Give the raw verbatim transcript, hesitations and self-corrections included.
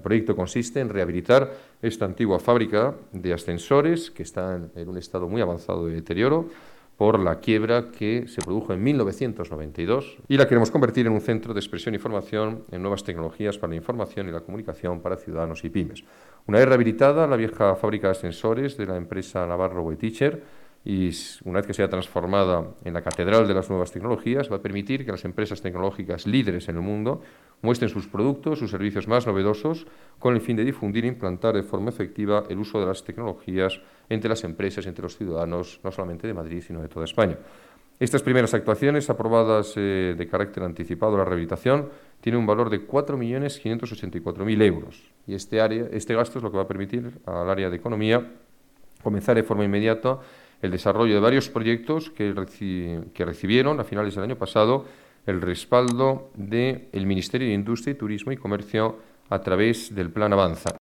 proyecto consiste en rehabilitar esta antigua fábrica de ascensores que está en un estado muy avanzado de deterioro por la quiebra que se produjo en mil novecientos noventa y dos y la queremos convertir en un centro de expresión y formación en nuevas tecnologías para la información y la comunicación para ciudadanos y pymes. Una vez rehabilitada la vieja fábrica de ascensores de la empresa Navarro Boeticher, y una vez que sea transformada en la catedral de las nuevas tecnologías, va a permitir que las empresas tecnológicas líderes en el mundo muestren sus productos, sus servicios más novedosos, con el fin de difundir e implantar de forma efectiva el uso de las tecnologías entre las empresas y entre los ciudadanos, no solamente de Madrid, sino de toda España. Estas primeras actuaciones, aprobadas eh, de carácter anticipado a la rehabilitación, tienen un valor de cuatro millones quinientos ochenta y cuatro mil euros. Y este, área, este gasto es lo que va a permitir al área de economía comenzar de forma inmediata el desarrollo de varios proyectos que, reci que recibieron a finales del año pasado el respaldo del Ministerio de Industria, Turismo y Comercio a través del Plan Avanza.